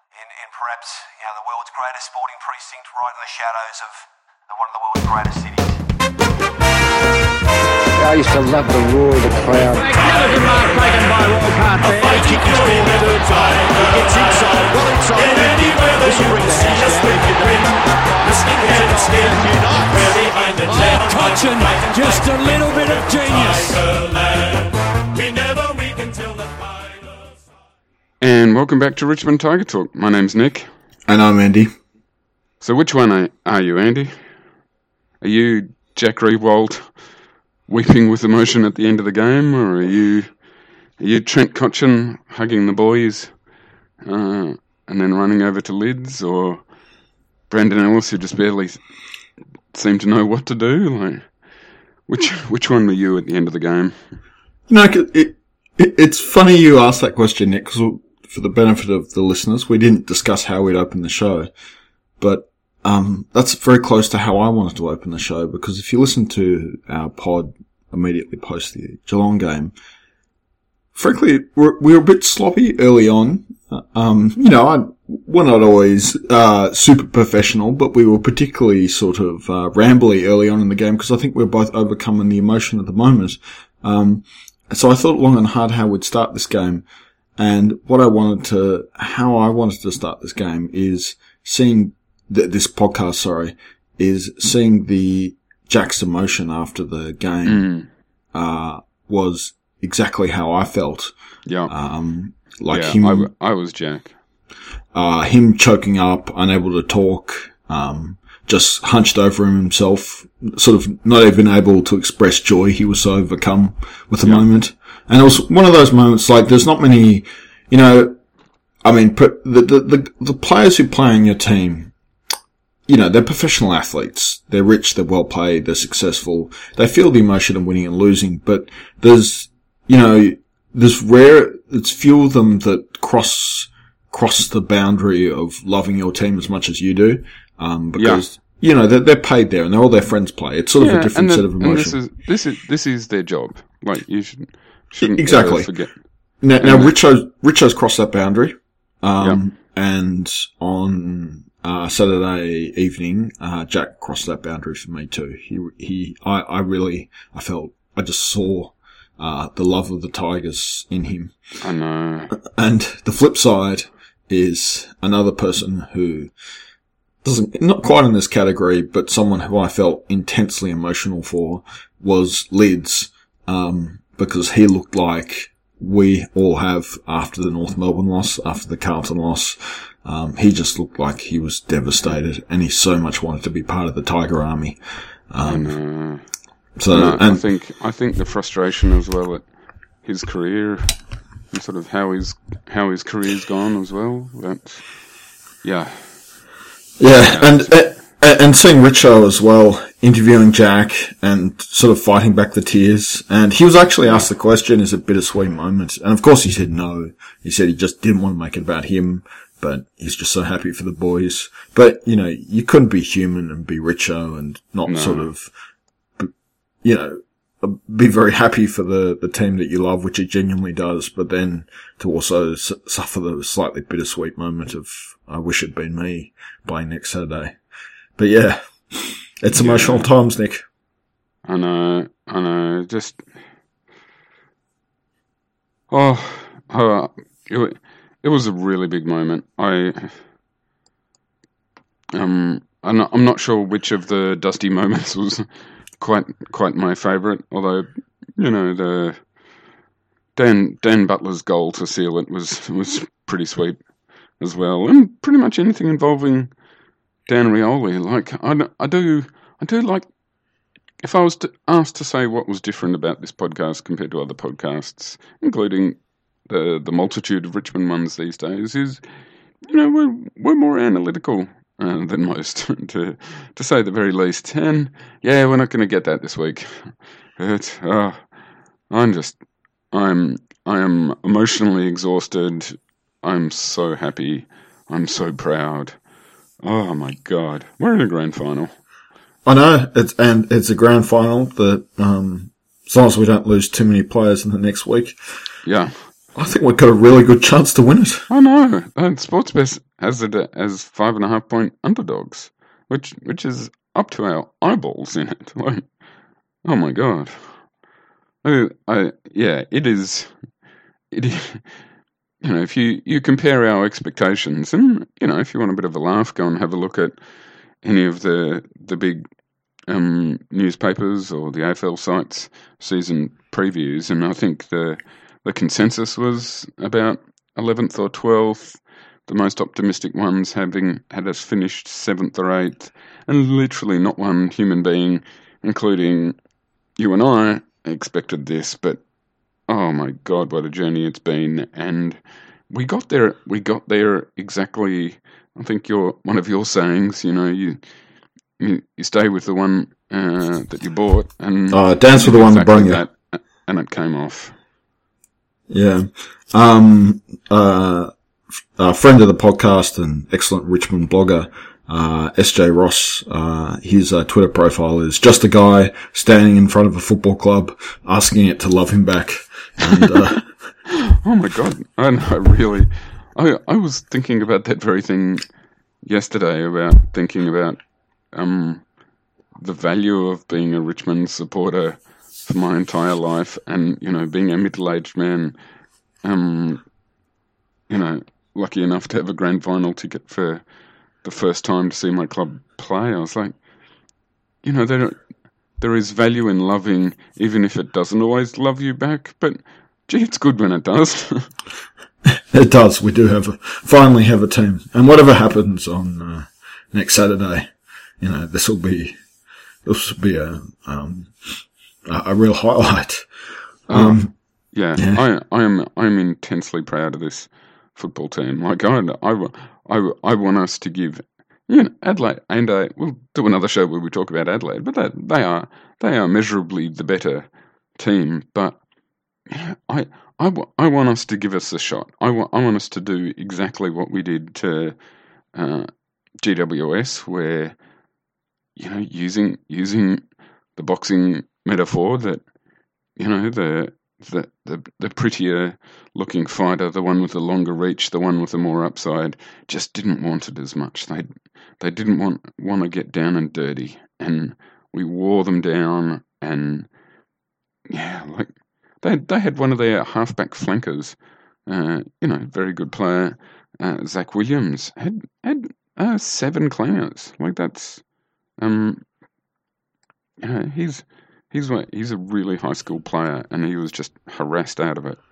in perhaps the world's greatest sporting precinct, right in the shadows of one of the world's greatest cities. I used to love the roar of the crowd. Skeleton mark taken by Walcott there. He gets inside, well inside. And anywhere that you can see us make it win. The skinhead stand unite. We're behind the town. Cochin, just a little bit of genius. We never weaken till the final. And welcome back to Richmond Tiger Talk. My name's Nick. And I'm Andy. So which one are you, Andy? Are you Jack Riewoldt weeping with emotion at the end of the game, or are you Trent Cotchin hugging the boys and then running over to Lids, or Brandon Ellis who just barely seemed to know what to do? Like, which one were you at the end of the game? No, it's funny you asked that question, Nick, because for the benefit of the listeners, we didn't discuss how we'd open the show, but that's very close to how I wanted to open the show, because if you listen to our pod immediately post the Geelong game, frankly, we were a bit sloppy early on. We're not always super professional, but we were particularly sort of rambly early on in the game, because I think we were both overcoming the emotion at the moment. So I thought long and hard how we'd start this game, and how I wanted to start this game is seeing this podcast, is seeing the Jack's emotion after the game, was exactly how I felt. Yeah. Him. I was Jack. Him choking up, unable to talk, just hunched over himself, sort of not even able to express joy. He was so overcome with the moment. And it was one of those moments, like, there's not many, the players who play on your team, they're professional athletes. They're rich, they're well paid, they're successful. They feel the emotion of winning and losing, but it's few of them that cross the boundary of loving your team as much as you do. Because, they're paid there and all their friends play. It's sort of a different set of emotion. And this is their job. Like, you shouldn't exactly forget. Now Richo's crossed that boundary. And on Saturday evening, Jack crossed that boundary for me too. I just saw the love of the Tigers in him. I know. And the flip side is another person who not quite in this category, but someone who I felt intensely emotional for was Lids, because he looked like we all have after the North Melbourne loss, after the Carlton loss. He just looked like he was devastated, and he so much wanted to be part of the Tiger Army. I think the frustration as well at his career, and sort of how his career's gone as well. And seeing Richo as well, interviewing Jack and sort of fighting back the tears. And he was actually asked the question, is it a bittersweet moment? And of course he said no. He said he just didn't want to make it about him, but he's just so happy for the boys. But, you couldn't be human and be Richo and not sort of, be very happy for the team that you love, which it genuinely does, but then to also suffer the slightly bittersweet moment of, I wish it'd been me playing next Saturday. But yeah, it's emotional times, Nick. I know. Just, it was a really big moment. I'm not sure which of the Dusty moments was quite my favourite, although, the Dan Butler's goal to seal it was pretty sweet as well, and pretty much anything involving Dan Rioli. Like, I do like, if I was asked to say what was different about this podcast compared to other podcasts, including the multitude of Richmond ones these days, is, we're more analytical than most, to say the very least. And we're not going to get that this week. I am emotionally exhausted. I'm so happy. I'm so proud. Oh my God, we're in a grand final. I know, it's a grand final that, as long as we don't lose too many players in the next week. Yeah. I think we've got a really good chance to win it. I know. Sportsbet has it as 5.5 point underdogs, which is up to our eyeballs in it. Like, oh my god. It is. You know, if you compare our expectations, and you know, if you want a bit of a laugh, go and have a look at any of the big newspapers or the AFL sites season previews, and I think the consensus was about 11th or 12th. The most optimistic ones having had us finished 7th or 8th, and literally not one human being, including you and I, expected this. But oh my god, what a journey it's been! And we got there. We got there exactly. I think one of your sayings. You know, you stay with the one that you bought, and dance with the one that brung you. And it came off. Yeah. A friend of the podcast and excellent Richmond blogger, SJ Ross, his Twitter profile is just a guy standing in front of a football club asking it to love him back. And, oh my god. I was thinking about that very thing yesterday, about thinking about the value of being a Richmond supporter for my entire life, and you know, being a middle-aged man, you know, lucky enough to have a grand final ticket for the first time to see my club play. I was like, you know, there is value in loving, even if it doesn't always love you back. But gee, it's good when it does. It does. We do finally have a team, and whatever happens on next Saturday, you know, this will be a real highlight. I am intensely proud of this football team. Like, I want us to give, you know, Adelaide, and we'll do another show where we talk about Adelaide, but they are measurably the better team. But you know, I want us to give us a shot. I want us to do exactly what we did to GWS, where, you know, using the boxing metaphor, that, you know, the prettier looking fighter, the one with the longer reach, the one with the more upside, just didn't want it as much. They didn't want to get down and dirty, and we wore them down. And yeah, like they had one of their halfback flankers, you know, very good player, Zach Williams, had 7 clangers. Like, that's you know, he's a really high school player, and he was just harassed out of it.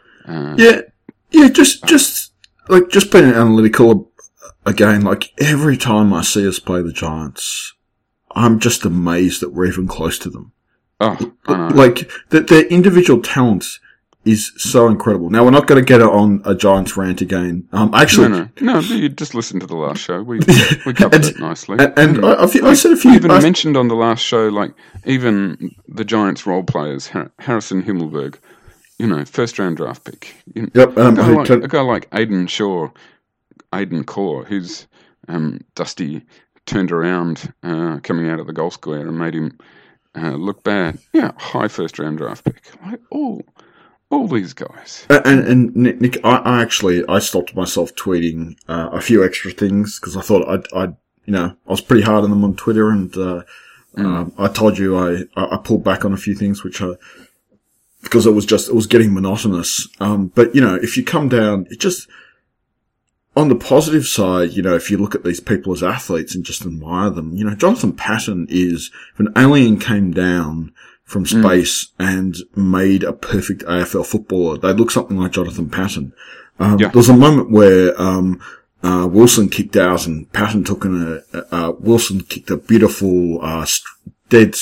Just being analytical again. Like, every time I see us play the Giants, I'm just amazed that we're even close to them. Oh, I know. Like, their individual talent is so incredible. Now, we're not going to get on a Giants rant again. Actually, no. You just listen to the last show. We covered it nicely. And I said a few. Even mentioned on the last show, like, even the Giants role players, Harrison Himmelberg, you know, first round draft pick. Yep. A guy like Aidan Core, who's Dusty turned around coming out of the goal square and made him look bad. Yeah, high first round draft pick. Like, all these guys. And Nick, I stopped myself tweeting a few extra things because I thought I was pretty hard on them on Twitter, and I told you I pulled back on a few things because it was getting monotonous. But you know, if you come down, it just, on the positive side, you know, if you look at these people as athletes and just admire them, you know, Jonathan Patton is, if an alien came down from space and made a perfect AFL footballer, they'd look something like Jonathan Patton. There was a moment where Wilson kicked out, and Patton took Wilson kicked a beautiful dead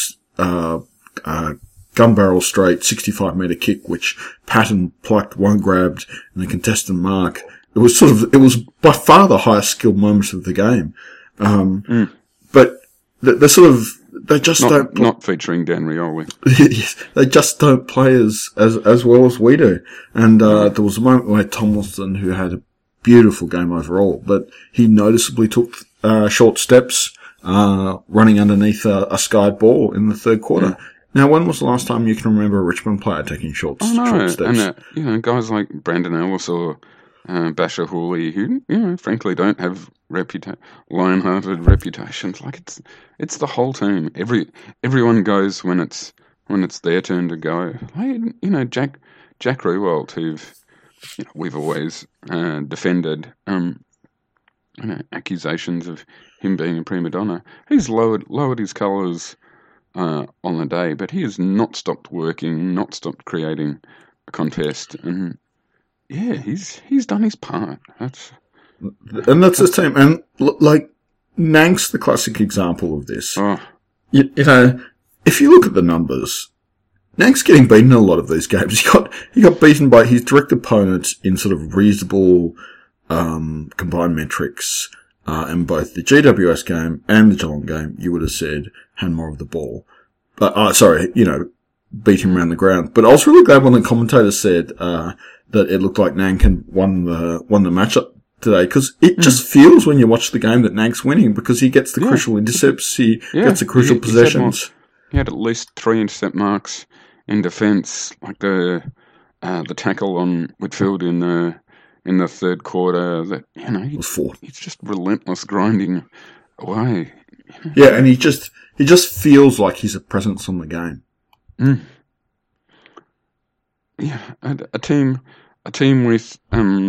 gun barrel straight 65-meter kick, which Patton plucked, one grabbed, and a contested mark. It was by far the highest skilled moments of the game. But they just don't. Not featuring Dan Rioli. They just don't play as well as we do. And there was a moment where Tomlinson, who had a beautiful game overall, but he noticeably took short steps running underneath a skied ball in the third quarter. Now, when was the last time you can remember a Richmond player taking short steps? And guys like Brandon Ellis or Basher Hawley, who frankly don't have lion-hearted reputations. Like it's the whole team. Everyone goes when it's their turn to go. Like, Jack Riewoldt, who we've always defended. Accusations of him being a prima donna. He's lowered his colours on the day, but he has not stopped working, not stopped creating a contest, and he's done his part. That's his team. And like Nank's the classic example of this. Oh. If you look at the numbers, Nank's getting beaten in a lot of these games. He got beaten by his direct opponents in sort of reasonable combined metrics, in both the GWS game and the Geelong game. You would have said had more of the ball, but beat him around the ground. But I was really glad when the commentator said that it looked like Nank won the matchup today, because it just feels when you watch the game that Nank's winning, because he gets the crucial intercepts, he gets the crucial possessions. He had at least 3 intercept marks in defence, like the tackle on Whitfield in the third quarter. That it was 4. He's just relentless grinding away. Yeah, and he just feels like he's a presence on the game. Mm. Yeah, a team with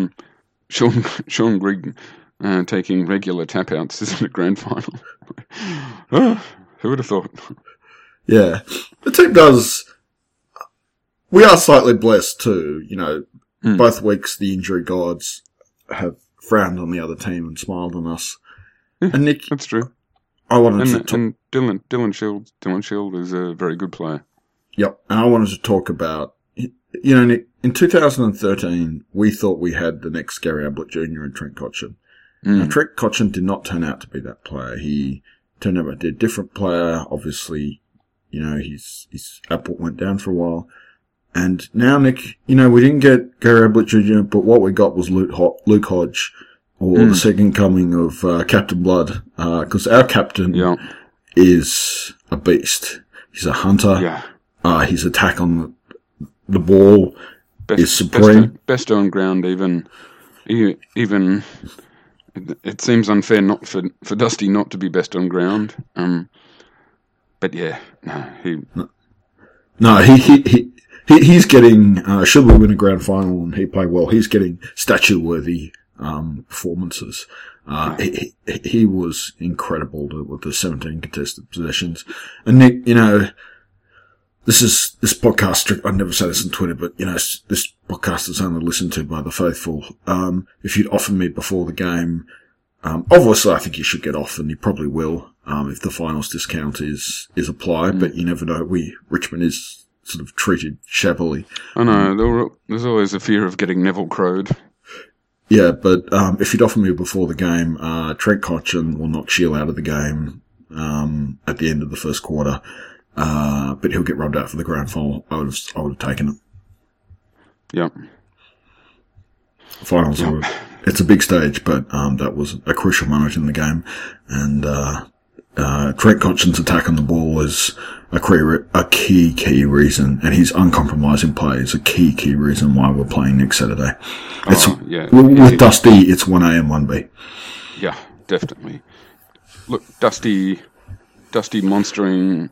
Sean Grigg taking regular tap outs isn't a grand final. Who would have thought? Yeah, the team does. We are slightly blessed too. Both weeks the injury gods have frowned on the other team and smiled on us. Yeah, and Nick, that's true. I wanted to and Dylan Shield is a very good player. Yep, and I wanted to talk about, Nick, in 2013, we thought we had the next Gary Ablett Jr. and Trent Cotchin. Now, Trent Cotchin did not turn out to be that player. He turned out to be a different player. Obviously, his Ablett went down for a while. And now, Nick, we didn't get Gary Ablett Jr., but what we got was Luke Hodge, or the second coming of Captain Blood, because our captain is a beast. He's a hunter. Yeah. His attack on the ball is supreme. Best on ground, even it seems unfair not for Dusty not to be best on ground. But yeah, he's getting. Should we win a grand final and he play well, he's getting statue-worthy performances. He was incredible with the 17 contested possessions. And Nick, this podcast, I never say this on Twitter, but, this podcast is only listened to by the faithful. If you'd offered me before the game, obviously I think you should get off, and you probably will, if the finals discount is applied, but you never know. Richmond is sort of treated shabbily. I know, there's always a fear of getting Neville crowed. Yeah, but, if you'd offered me before the game, Trent Cotchin will knock Shield out of the game, at the end of the first quarter. But he'll get rubbed out for the grand final. I would have taken it. Yep. Finals it's a big stage, but that was a crucial moment in the game. And Trent Cotchin's attack on the ball is a key reason, and his uncompromising play is a key reason why we're playing next Saturday. With Dusty, it's 1A and 1B. Yeah, definitely. Look, Dusty monstering.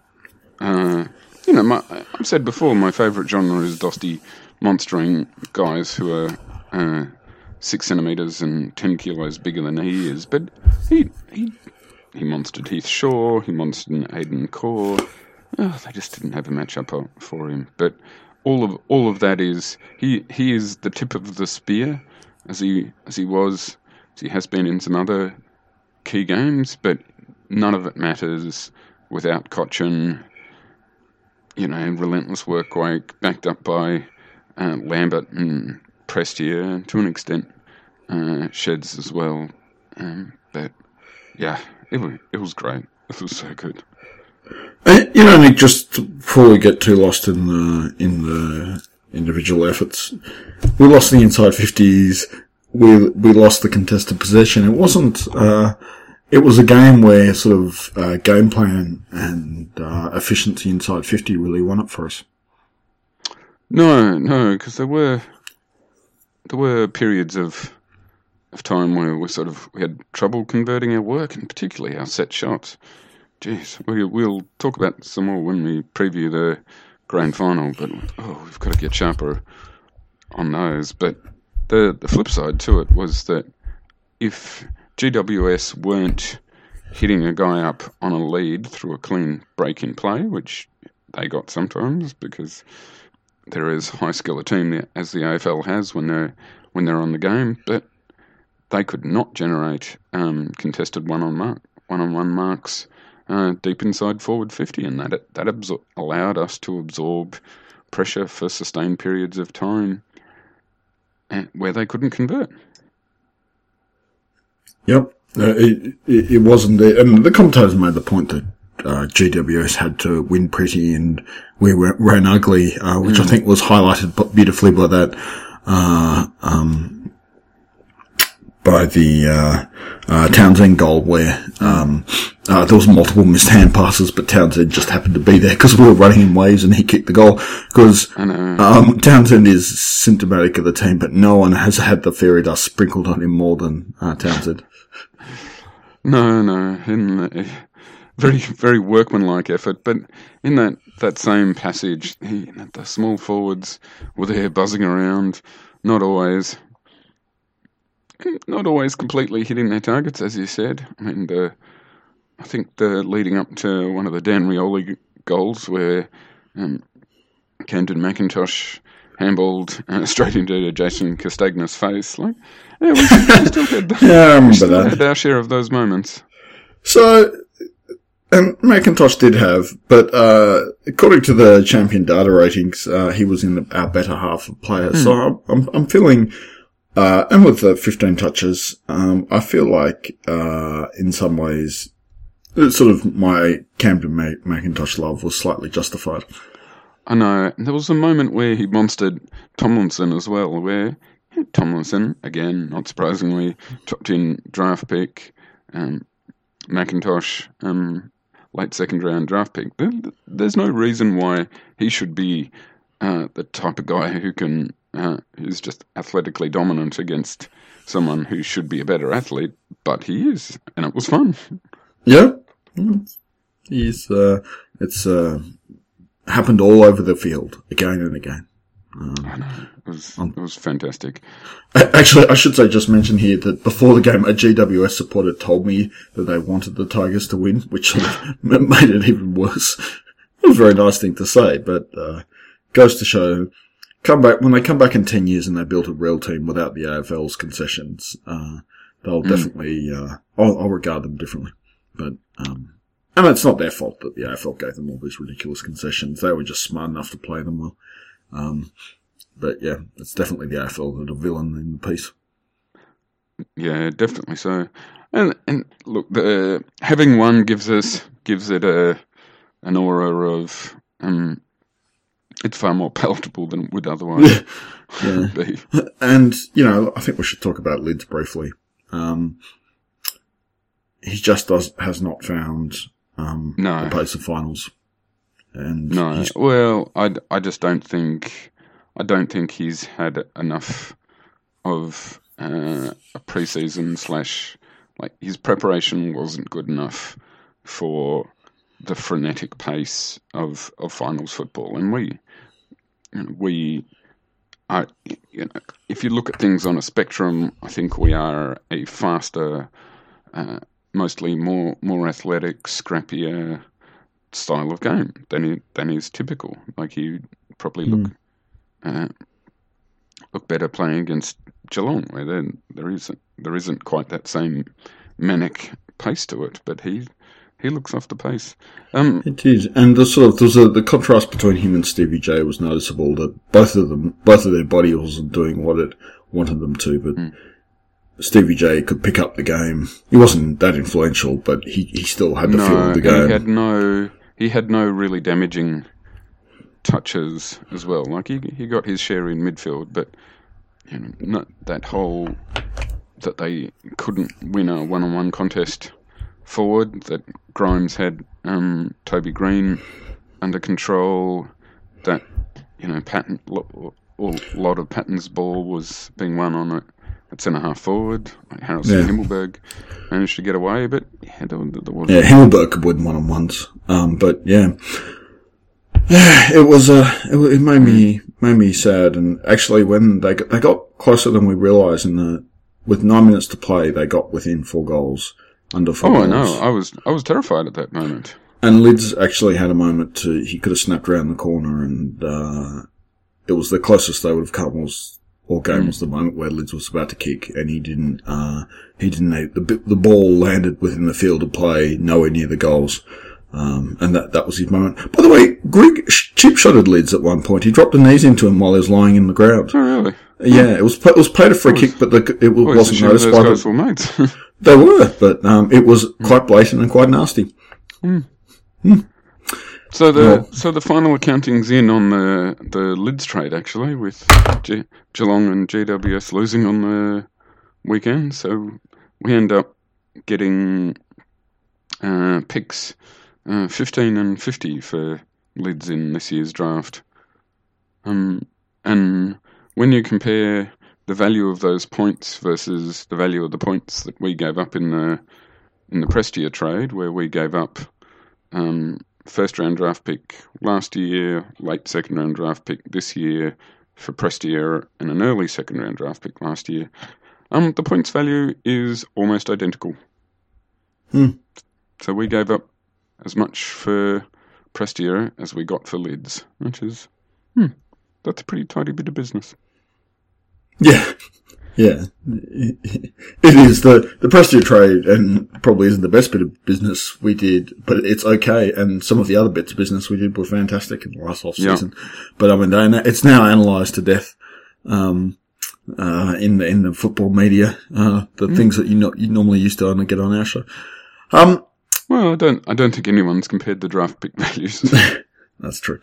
I've said before, my favourite genre is Dusty monstering guys who are 6 centimetres and 10 kilos bigger than he is. But he monstered Heath Shaw, he monstered Aidan Core. They just didn't have a match-up for him. But all of that is he is the tip of the spear, as he has been in some other key games. But none of it matters without Cotchin. Relentless work rate, backed up by Lambert and Prestia, to an extent, Sheds as well. But yeah, it was great. It was so good. Nick, just before we get too lost in the individual efforts, we lost the inside 50s. We lost the contested possession. It wasn't it was a game where sort of game plan and efficiency inside 50 really won it for us. No, because there were periods of time where we had trouble converting our work, and particularly our set shots. Jeez, we'll talk about some more when we preview the grand final, but we've got to get sharper on those. But the flip side to it was that if GWS weren't hitting a guy up on a lead through a clean break-in play, which they got sometimes because they're as high skill a team as the AFL has when they're on the game, but they could not generate contested one-on-one marks deep inside forward 50, and that allowed us to absorb pressure for sustained periods of time where they couldn't convert. Yep, it wasn't there, and the commentators made the point that GWS had to win pretty and we ran ugly, which I think was highlighted beautifully by that by the Townsend goal where there was multiple missed hand passes, but Townsend just happened to be there because we were running in waves and he kicked the goal. Because Townsend is symptomatic of the team, but no one has had the fairy dust sprinkled on him more than Townsend. No, very, very workmanlike effort. But in that same passage, the small forwards were there buzzing around, not always completely hitting their targets, as you said. I mean, I think leading up to one of the Dan Rioli goals where Camden McIntosh handballed straight into Jason Castagna's face. We still had our share of those moments. So, and McIntosh did have, but according to the champion data ratings, he was in our better half of players. So I'm feeling, and with the 15 touches, I feel like in some ways, sort of my Camden McIntosh love was slightly justified. I know. There was a moment where he monstered Tomlinson as well, where Tomlinson, again, not surprisingly, top 10 draft pick, McIntosh, late second round draft pick. There's no reason why he should be the type of guy who's just athletically dominant against someone who should be a better athlete, but he is, and it was fun. Yeah. It's happened all over the field, again and again. I know. It was fantastic. Actually, I should just mention here that before the game, a GWS supporter told me that they wanted the Tigers to win, which sort of made it even worse. It was a very nice thing to say, but goes to show, when they come back in 10 years and they build a real team without the AFL's concessions, they'll definitely, I'll regard them differently. But, and it's not their fault that the AFL gave them all these ridiculous concessions. They were just smart enough to play them well. But yeah, it's definitely the AFL that are villain in the piece. Yeah, definitely so. And look, having won gives it an aura of it's far more palatable than it would otherwise be. And I think we should talk about Lids briefly. He just has not found the pace of finals. And well, I just don't think he's had enough of a pre-season / his preparation wasn't good enough for the frenetic pace of finals football, and we are, if you look at things on a spectrum, I think we are a faster, mostly more athletic, scrappier style of game than is typical. Like you probably look better playing against Geelong, where there isn't quite that same manic pace to it, but he looks off the pace. It is, and the contrast between him and Stevie J was noticeable. That both of their body wasn't doing what it wanted them to, but Stevie J could pick up the game. He wasn't that influential, but he still had the feel of the game. He had no really damaging touches as well. Like he got his share in midfield, but not that whole that they couldn't win a one-on-one contest forward, that Grimes had Toby Green under control, that, Patton, a lot of Patton's ball was being won on it at centre-half forward. Like Harrison Himmelberg managed to get away, but there was... Yeah, Himmelberg could win one-on-ones. But yeah. It was, it made me sad. And actually when they got closer than we realised with 9 minutes to play, they got within 4 goals, under 4 goals. Oh, I know. I was terrified at that moment. And Lids actually had a moment he could have snapped around the corner, and it was the closest they would have come was the moment where Lids was about to kick, and he didn't, the ball landed within the field of play, nowhere near the goals. And that was his moment. By the way, Greg chip-shotted Lids at one point. He dropped the knees into him while he was lying in the ground. Oh, really? Yeah, it was played a free kick, but it wasn't noticed by those guys were mates. They were, but it was quite blatant and quite nasty. So the final accounting's in on the Lids trade, actually, with Geelong and GWS losing on the weekend. So we end up getting picks 15 and 50 for Lids in this year's draft. And when you compare the value of those points versus the value of the points that we gave up in the Prestia trade, where we gave up first round draft pick last year, late second round draft pick this year for Prestia, and an early second round draft pick last year, the points value is almost identical. So we gave up as much for Prestia as we got for Lids, which is that's a pretty tidy bit of business. Yeah. It is. The Prestia trade and probably isn't the best bit of business we did, but it's okay. And some of the other bits of business we did were fantastic in the last off season. But I mean, it's now analysed to death, in the football media, the things that you normally used to get on our show. Well, I don't think anyone's compared the draft pick values. That's true.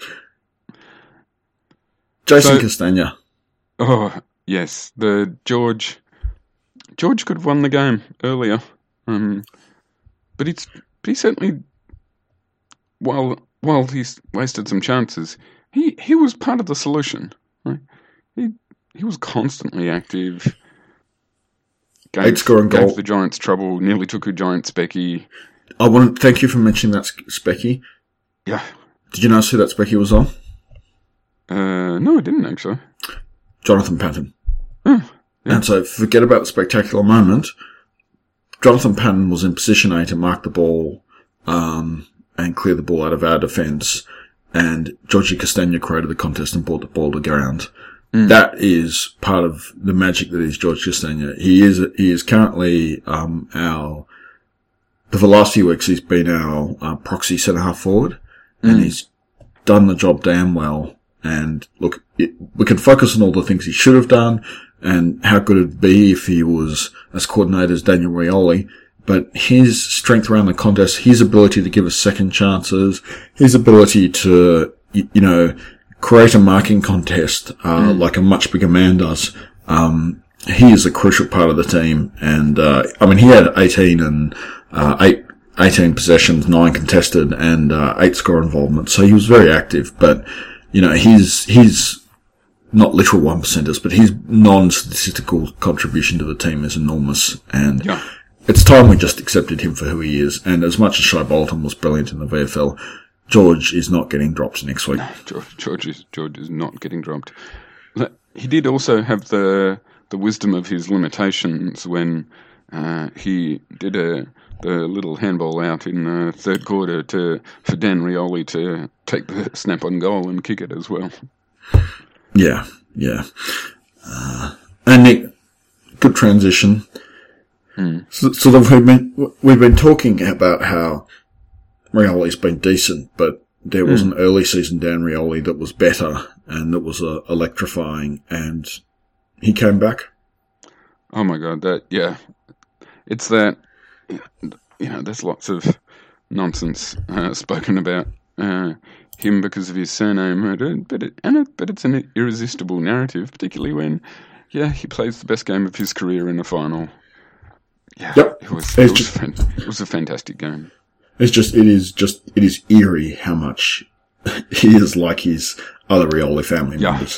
Jason Castagna. Oh, yes. The George could have won the game earlier. But he certainly, while he's wasted some chances, he was part of the solution. Right? He was constantly active. Gave the Giants trouble, nearly took a Giants specky. I want to thank you for mentioning that specky. Yeah. Did you notice who that specky was on? No, I didn't actually. Jonathan Patton. Oh, yeah. And so forget about the spectacular moment. Jonathan Patton was in position A to mark the ball, and clear the ball out of our defence, and Georgie Castagna created the contest and brought the ball to ground. That is part of the magic that is George Castagna. He is currently, for the last few weeks, he's been our proxy centre-half forward, and he's done the job damn well. And look, we can focus on all the things he should have done and how good it'd be if he was as coordinated as Daniel Rioli. But his strength around the contest, his ability to give us second chances, his ability to, create a marking contest, like a much bigger man does, he is a crucial part of the team. And, he had 18 possessions, 9 contested, and 8 score involvement. So he was very active, but his not literal 1%ers, but his non-statistical contribution to the team is enormous. And it's time we just accepted him for who he is. And as much as Shai Bolton was brilliant in the VFL, George is not getting dropped next week. George is not getting dropped. He did also have the wisdom of his limitations when he did the little handball out in the third quarter for Dan Rioli to take the snap on goal and kick it as well. Yeah. And Nick, good transition. So we've been talking about how Rioli's been decent, but there was an early season Dan Rioli that was better and that was electrifying, and he came back. Oh my God, it's that. There's lots of nonsense spoken about him because of his surname, but it's an irresistible narrative, particularly when, he plays the best game of his career in a final. Yeah, Yep. it was a fantastic game. It is eerie how much he is like his other Rioli family members.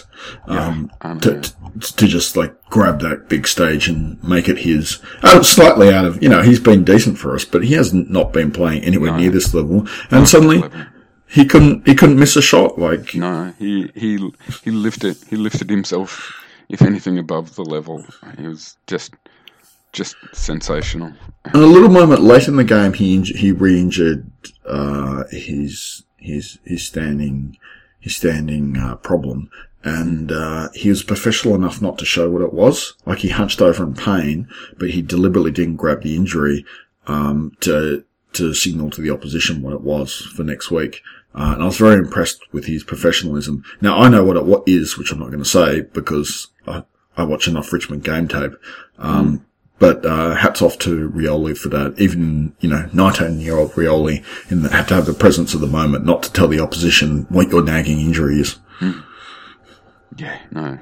To just like grab that big stage and make it his, slightly out of, he's been decent for us, but he has not been playing anywhere near this level. And suddenly he couldn't miss a shot. Like, no, he lifted himself, if anything, above the level. He was just sensational. And a little moment late in the game, he re-injured his standing problem, and he was professional enough not to show what it was. Like, he hunched over in pain, but he deliberately didn't grab the injury to signal to the opposition what it was for next week. And I was very impressed with his professionalism. Now, I know what it is, which I'm not going to say because I watch enough Richmond game tape. But hats off to Rioli for that. Even, 19-year-old Rioli had to have the presence of the moment, not to tell the opposition what your nagging injury is. Yeah, no,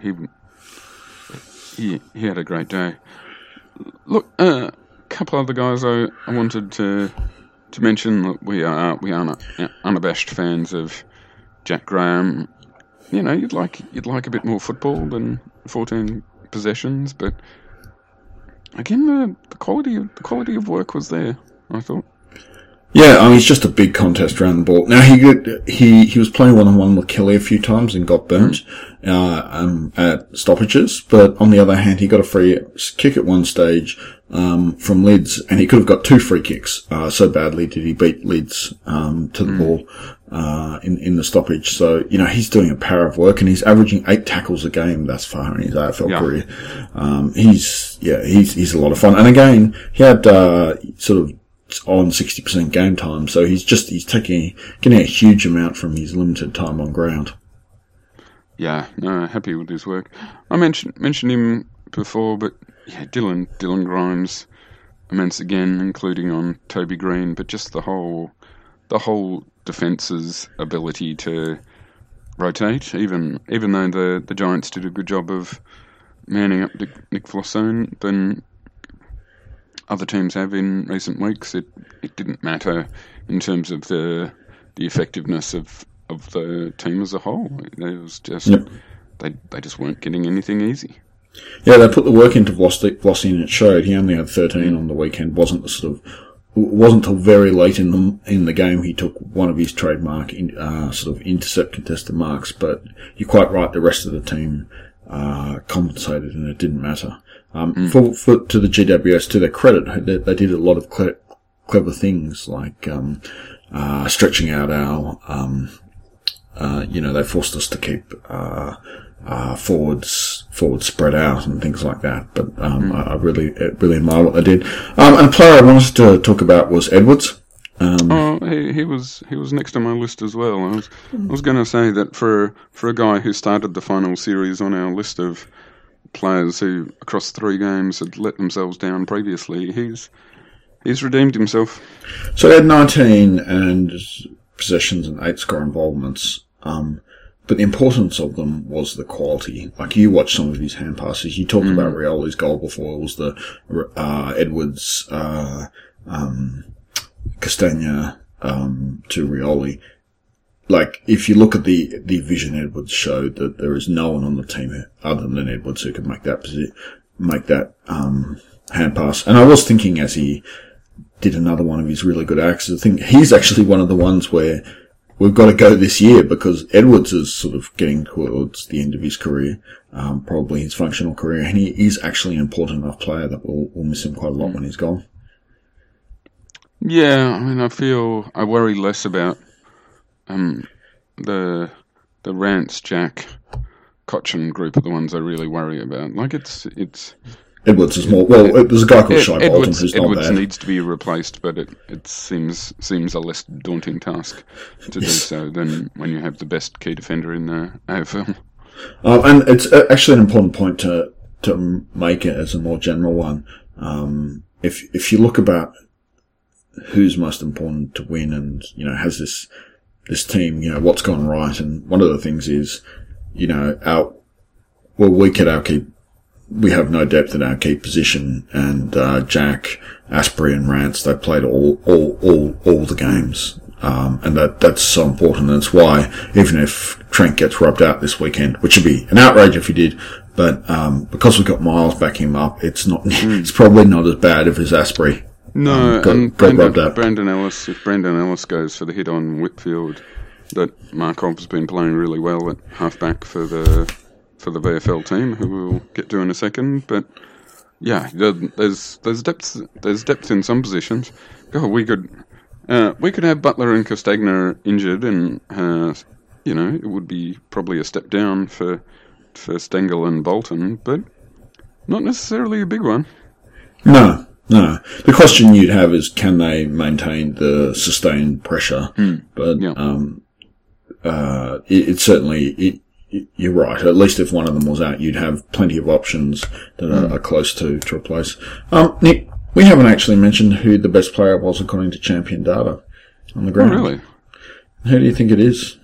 he had a great day. Look, a couple other guys I wanted to mention. Look, we are unabashed fans of Jack Graham. You'd like a bit more football than 14 possessions, but again, the quality of work was there, I thought. Yeah, it's just a big contest around the ball. Now he was playing one-on-one with Kelly a few times and got burnt at stoppages, but on the other hand, he got a free kick at one stage from Lids, and he could have got 2 free kicks. So badly did he beat Lids to the ball in the stoppage. So he's doing a power of work, and he's averaging 8 tackles a game thus far in his AFL career. He's a lot of fun, and again he had sort of on 60% getting time, so he's getting a huge amount from his limited time on ground. Yeah, no, happy with his work. I mentioned him before, but yeah, Dylan Grimes, immense again, including on Toby Green, but just the whole defence's ability to rotate, even though the Giants did a good job of manning up Nick Flossone, then other teams have in recent weeks. It didn't matter in terms of the effectiveness of the team as a whole. It was just they just weren't getting anything easy. Yeah, they put the work into Vossi, and it showed. He only had 13 on the weekend. Wasn't until very late in the game he took one of his trademark sort of intercept contested marks. But you're quite right. The rest of the team compensated, and it didn't matter. To the GWS, to their credit, they did a lot of clever things, like stretching out our. They forced us to keep forwards spread out and things like that. But I really admire what they did. And a player I wanted to talk about was Edwards. He was next to my list as well. I was going to say that for a guy who started the final series on our list of players who across 3 games had let themselves down previously, he's redeemed himself. So he had 19 and possessions and 8 score involvements. But the importance of them was the quality. Like, you watch some of his hand passes. You talked about Rioli's goal before. It was the Edwards Castagna to Rioli. Like, if you look at the vision Edwards showed, that there is no one on the team other than Edwards who can make that hand pass. And I was thinking as he did another one of his really good acts, I think he's actually one of the ones where we've got to go this year, because Edwards is sort of getting towards the end of his career, probably his functional career, and he is actually an important enough player that we'll miss him quite a lot when he's gone. Yeah, I worry less about the Rance, Jack, Cochin group are the ones I really worry about. Like, it's Edwards is more. Well, there's a guy called Shai Bolton who's not Edwards bad. needs to be replaced, but it seems a less daunting task to do so than when you have the best key defender in the AFL. And it's actually an important point to make it as a more general one. If you look about who's most important to win, and has this team, what's gone right, and one of the things is, we have no depth at our key position, and Jack Asprey and Rance. They played all the games. And that's so important. And it's why, even if Trent gets rubbed out this weekend, which would be an outrage if he did, but, because we've got Miles backing him up, it's probably not as bad if it's Asprey. No, got rubbed out. Brandon Ellis, if Brandon Ellis goes for the hit on Whitfield, that Markov has been playing really well at halfback for the VFL team, who we'll get to in a second. But yeah, there's depth in some positions. God, we could have Butler and Castagna injured, and it would be probably a step down for Stengel and Bolton, but not necessarily a big one. No. The question you'd have is, can they maintain the sustained pressure? But it certainly, you're right. At least if one of them was out, you'd have plenty of options that are close to replace. Nick, we haven't actually mentioned who the best player was according to Champion Data on the ground. Oh, really? Who do you think it is?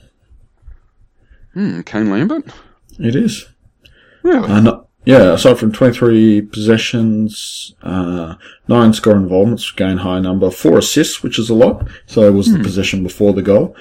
Kane Lambert? It is. Really? Yeah, aside from 23 possessions, 9 score involvements, gain high number, 4 assists, which is a lot. So it was the possession before the goal.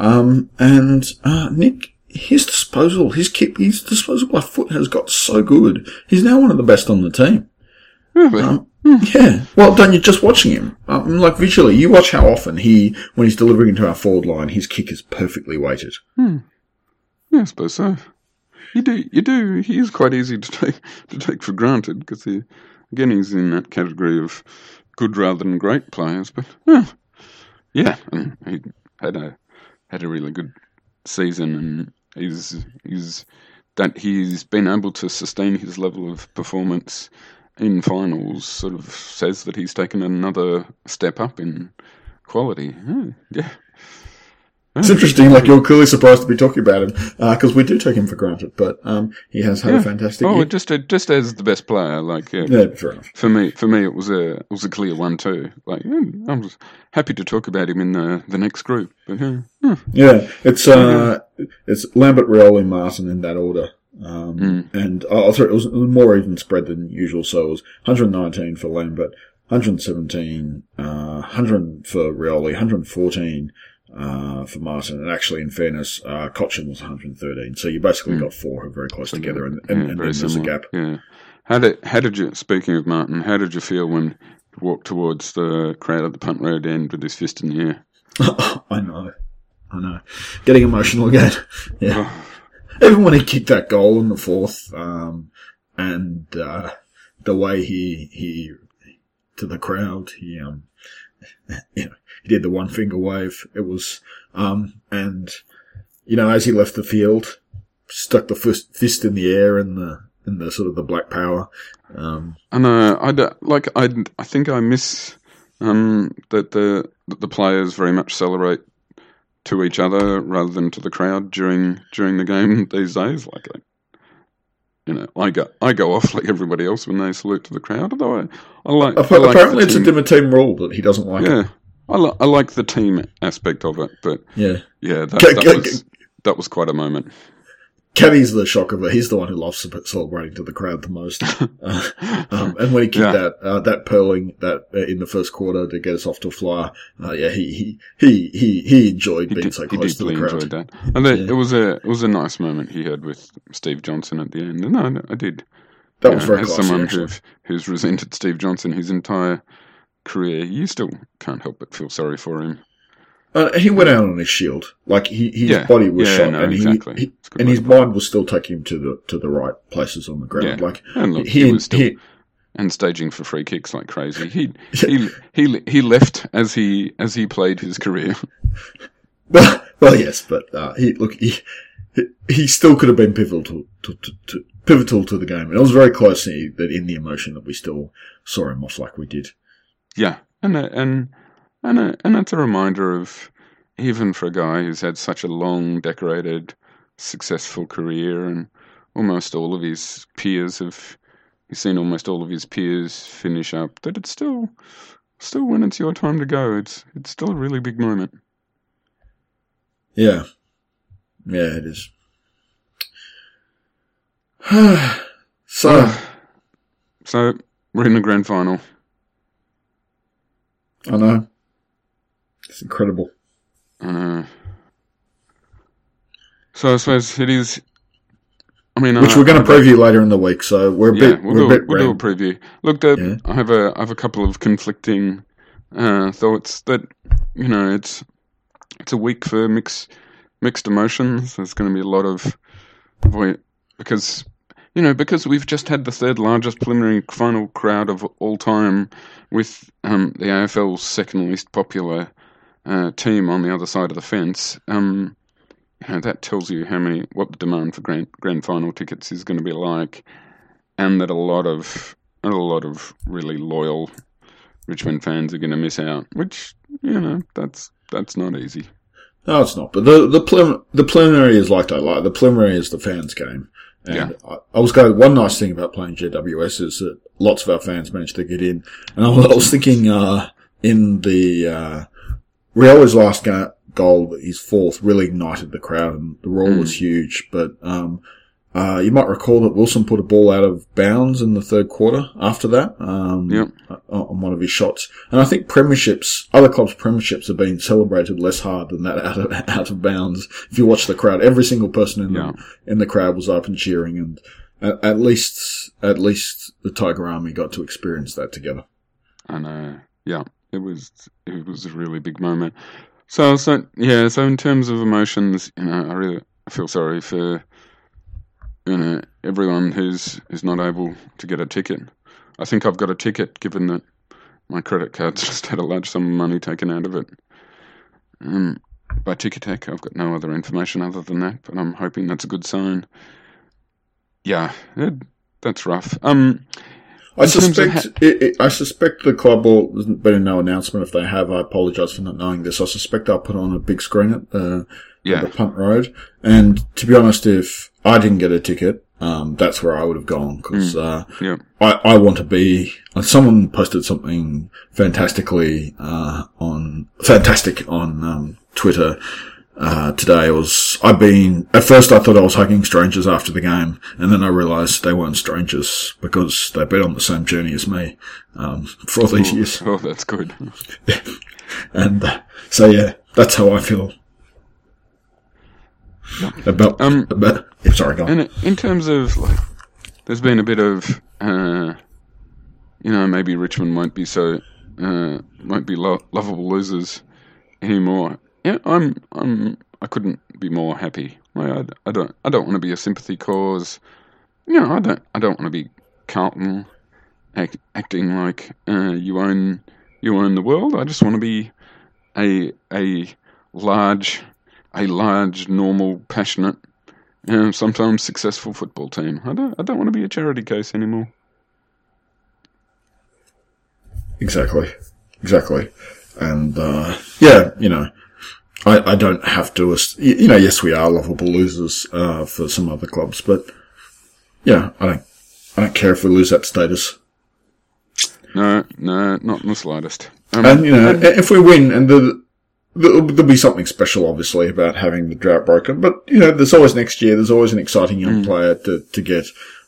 Nick, his disposal by foot has got so good. He's now one of the best on the team. Really? Yeah. Well, don't you just watching him? Visually, you watch how often when he's delivering into our forward line, his kick is perfectly weighted. Yeah, I suppose so. You do. He is quite easy to take for granted because he's in that category of good rather than great players. But yeah, and he had a really good season, and he's been able to sustain his level of performance in finals. Sort of says that he's taken another step up in quality. Yeah. It's interesting, you're clearly surprised to be talking about him, because we do take him for granted, but, he has had a fantastic year. Just as the best player, Yeah, fair enough. For me, it was a clear one too. I was happy to talk about him in the next group, but Yeah, it's Lambert, Rioli, Martin in that order. And I'll throw it was more even spread than usual, so it was 119 for Lambert, 117, 100 for Rioli, 114, for Martin, and actually, in fairness, Cochin was 113. So you basically got 4 who are very close together, and then there's a gap. Yeah. How did you? Speaking of Martin, how did you feel when you walked towards the crowd at the punt road end with his fist in the air? I know, getting emotional again. Yeah, even when he kicked that goal in the fourth, and the way he to the crowd, he did the one finger wave. It was, as he left the field, stuck the fist in the air in the sort of the black power. I know. I think I miss that the players very much celebrate to each other rather than to the crowd during the game these days. I go off like everybody else when they salute to the crowd. Although I like. Apparently, it's a Dimmer team rule that he doesn't like. Yeah, it. I like the team aspect of it, but yeah, that was quite a moment. Caddy's the shock of it. He's the one who loves celebrating to the crowd the most. And when he kicked that purling that in the first quarter to get us off to a flyer, he enjoyed being so close to the crowd. Enjoyed that. And it was a nice moment he had with Steve Johnson at the end. No, I did. That was very as classy, someone actually. who's resented Steve Johnson his entire career, you still can't help but feel sorry for him. He went out on his shield. His body was shot, and exactly. his mind was still taking him to the right places on the ground. Yeah. And look, he was still and staging for free kicks like crazy. He left as he played his career. Well, yes, but he still could have been pivotal to the game. And it was very close that in the emotion that we still saw him off like we did. Yeah, and it's a reminder of, even for a guy who's had such a long, decorated, successful career, and almost all of his peers he's seen almost all of his peers finish up, that it's still when it's your time to go, it's still a really big moment. Yeah. Yeah, it is. So we're in the grand final. I know. It's incredible. I know. So I suppose it is. I mean, which we're going to preview later in the week. So we'll do a preview. Look, I have a couple of conflicting thoughts. That it's a week for mixed emotions. There's going to be a lot of because we've just had the third largest preliminary final crowd of all time, with the AFL's second least popular team on the other side of the fence. That tells you what the demand for grand final tickets is going to be like, and that a lot of really loyal Richmond fans are going to miss out. Which that's not easy. No, it's not. But the preliminary is like the preliminary is the fans' game. And I was going. One nice thing about playing GWS is that lots of our fans managed to get in. And I was thinking in the Riola's last goal, his fourth, really ignited the crowd, and the roar was huge. But you might recall that Wilson put a ball out of bounds in the third quarter after that on one of his shots. And I think other clubs' premierships have been celebrated less hard than that out of bounds. If you watch the crowd, every single person in the crowd was up and cheering, and at least the Tiger Army got to experience that together. I know. Yeah, it was a really big moment. So in terms of emotions, I feel sorry for everyone who's not able to get a ticket. I think I've got a ticket, given that my credit card's just had a large sum of money taken out of it. By Ticketek, I've got no other information other than that, but I'm hoping that's a good sign. Yeah, that's rough. I suspect the club will. There's been no announcement. If they have, I apologise for not knowing this. I suspect they'll put on a big screen at the Punt Road. And to be honest, if I didn't get a ticket, that's where I would have gone, because I want to be. Someone posted something fantastic on Twitter. Today at first I thought I was hugging strangers after the game, and then I realised they weren't strangers because they've been on the same journey as me, for all these years. Oh, that's good. And, that's how I feel. Sorry, go on. And in terms of, there's been a bit of, maybe Richmond won't be lovable losers anymore. Yeah, I couldn't be more happy. I don't want to be a sympathy cause. I don't want to be Carlton acting like you own the world. I just want to be a large, normal, passionate, sometimes successful football team. I don't want to be a charity case anymore. Exactly, and I don't have to, yes, we are lovable losers, for some other clubs, but, I don't care if we lose that status. No, not in the slightest. If we win, and there'll be something special, obviously, about having the drought broken, but, there's always next year, there's always an exciting young player to get,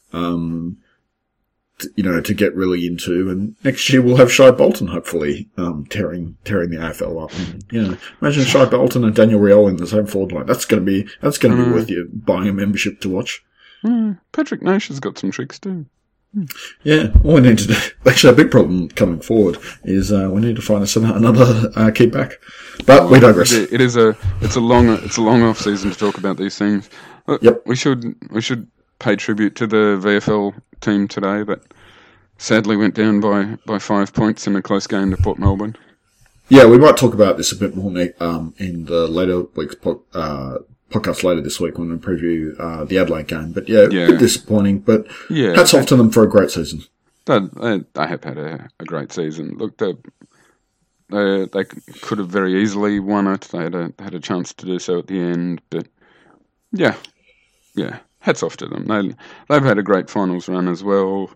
to get really into, and next year we'll have Shai Bolton, hopefully, tearing the AFL up. And, imagine Shai Bolton and Daniel Rioli in the same forward line. That's going to be worth you buying a membership to watch. Patrick Nash has got some tricks too. Yeah, all we need to do, actually a big problem coming forward is, we need to find us another, key back. But we digress. It's a long off season to talk about these things. Yep. We should pay tribute to the VFL team today that sadly went down by 5 points in a close game to Port Melbourne. Yeah, we might talk about this a bit more in the later week's podcast later this week when we preview the Adelaide game. But a bit disappointing. But hats off to them for a great season. They have had a great season. Look, they could have very easily won it. They had a chance to do so at the end. But yeah. Hats off to them. They've had a great finals run as well.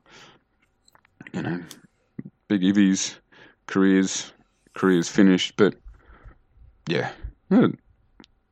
Big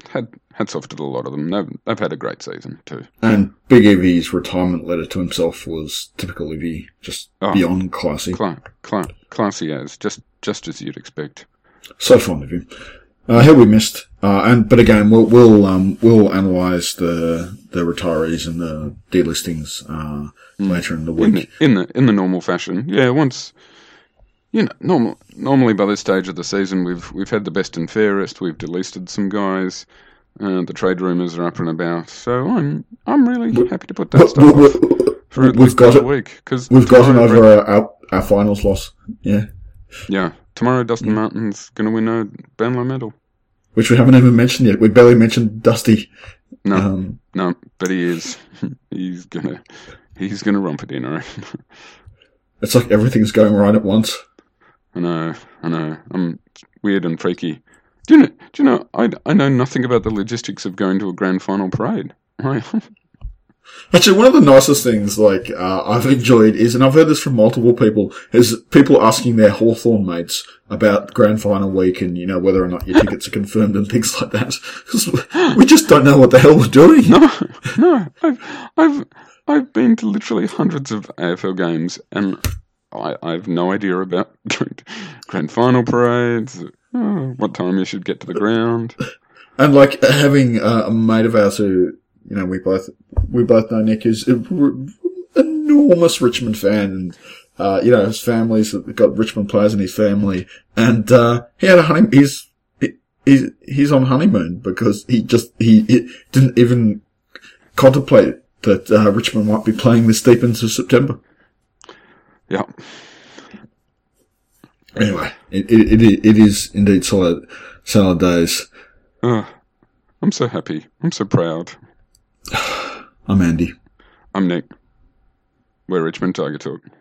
hats off to a lot of them. They've had a great season too. And Big Evie's retirement letter to himself was typical Evie, just beyond classy. Classy as, just as you'd expect. So fond of him. He'll be missed. But again, we'll analyse the retirees and the delistings later in the week. In the normal fashion. Yeah, once normally by this stage of the season we've had the best and fairest, we've delisted some guys, the trade rumours are up and about. So I'm really happy to put that stuff off for at least a week. Cause we've gotten over our finals loss. Yeah. Yeah. Tomorrow, Dustin Martin's going to win a Brownlow medal. Which we haven't even mentioned yet. We barely mentioned Dusty. No, but he is. He's gonna romp it in, I reckon. It's like everything's going right at once. I know. I'm weird and freaky. Do you know? I know nothing about the logistics of going to a grand final parade. Right? Actually, one of the nicest things, I've enjoyed is, and I've heard this from multiple people, is people asking their Hawthorn mates about grand final week and, whether or not your tickets are confirmed and things like that. Because we just don't know what the hell we're doing. No. I've been to literally hundreds of AFL games and I've no idea about grand final parades, what time you should get to the ground. And having a mate of ours who, we both know Nick is an enormous Richmond fan, and his family's got Richmond players in his family, and he had a honeymoon. He's on honeymoon because he didn't even contemplate that Richmond might be playing this deep into September. Yeah. Anyway, it is indeed solid days. I'm so happy. I'm so proud. I'm Andy. I'm Nick. We're Richmond Tiger Talk.